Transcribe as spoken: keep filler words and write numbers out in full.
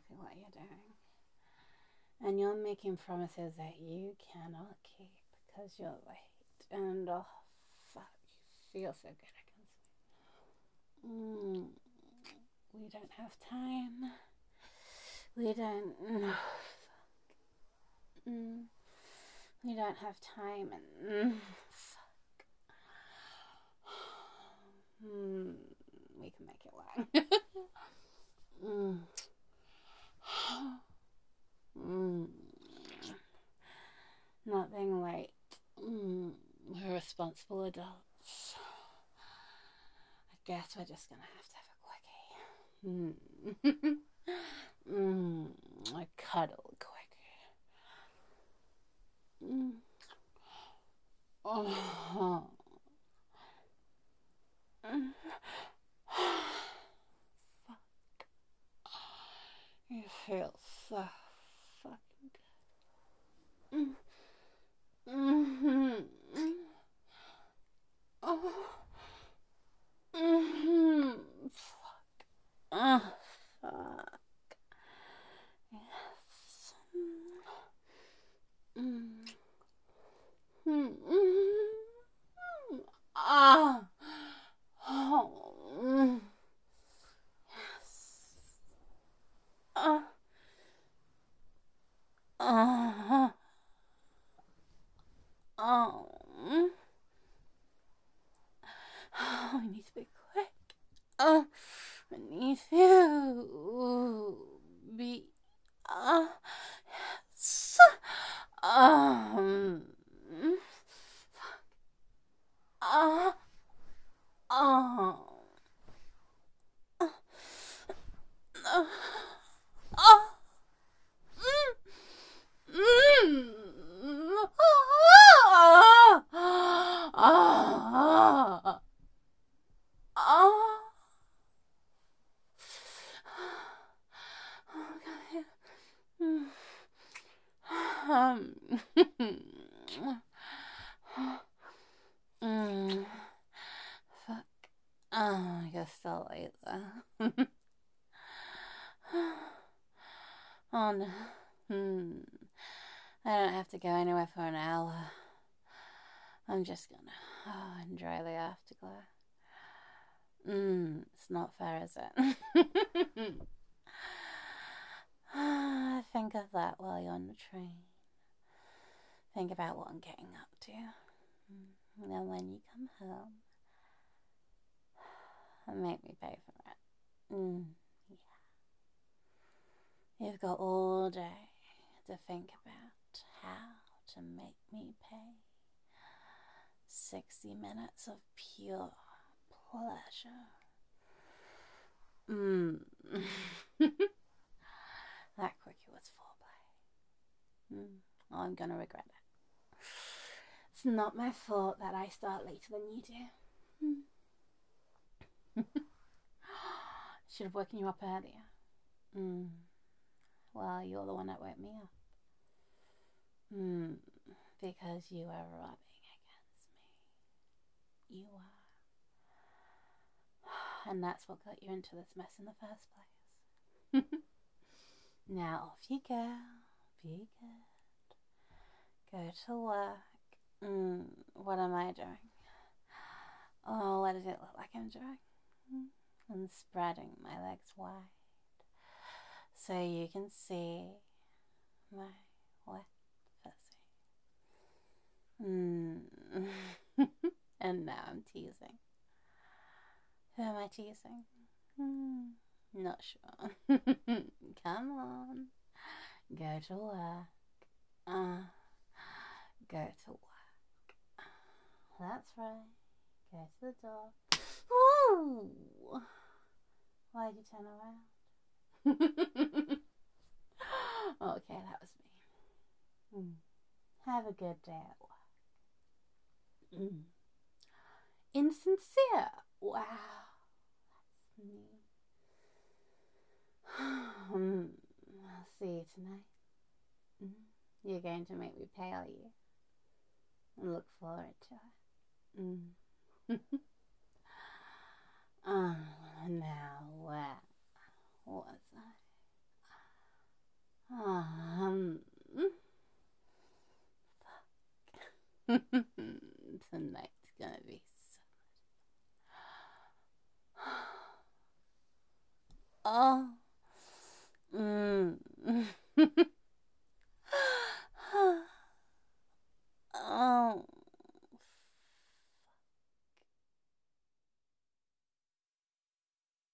exactly what you're doing. And you're making promises that you cannot keep because you're late. And oh, fuck, you feel so good against me. Mm, we don't have time. We don't. No, mm, we don't have time. And mm, fuck. Mm, we can make it work. mm. Mm. Not being late. Mm. We're responsible adults. I guess we're just gonna have to have a quickie. Mm. mm. A cuddle quickie. Mm. Oh. Mm. Fuck. You feel so fucking good. Mm. Mm-hmm. Oh. Mm-hmm. Fuck. Oh, fuck. Yes. Mm. Mm. Ah. Oh. Mm. Yes. Ah. Ah. Oh. Oh, I need to be quick. Oh, I need to be. Uh, yes. Um. Uh. Oh. Uh. Uh. Mm. Mm. Ah. Ah. Ah. Okay. Um. mm. Fuck. Oh, you're still late though. oh no. Hmm. I don't have to go anywhere for an hour. I'm just gonna oh, enjoy the afterglow. Mmm, it's not fair, is it? Think of that while you're on the train. Think about what I'm getting up to. And then when you come home, make me pay for it. Mm, yeah. You've got all day to think about how to make me pay. sixty minutes of pure pleasure. Mmm. That quickie was foreplay. Mm. Oh, I'm gonna regret it. It's not my fault that I start later than you do. Should have woken you up earlier. Mm. Well, you're the one that woke me up. Mm. Because you were rubbing against me. You were. And that's what got you into this mess in the first place. Now off you go. Be good. Go to work. Mm, what am I doing? Oh, what does it look like I'm doing? Mm. I'm spreading my legs wide so you can see my wet pussy. Mm. And now I'm teasing. Who am I teasing? Mm. Not sure. Come on. Go to work. Uh, go to work. That's right. Go to the door. Ooh. Why'd you turn around? Okay, that was me. Mm. Have a good day at work. Mm. Insincere. Wow. That's me. mm. I'll see you tonight. Mm. You're going to make me pay, are you? I look forward to it. Mm. Oh, now where was I? Tonight's gonna be so. Oh. Mm.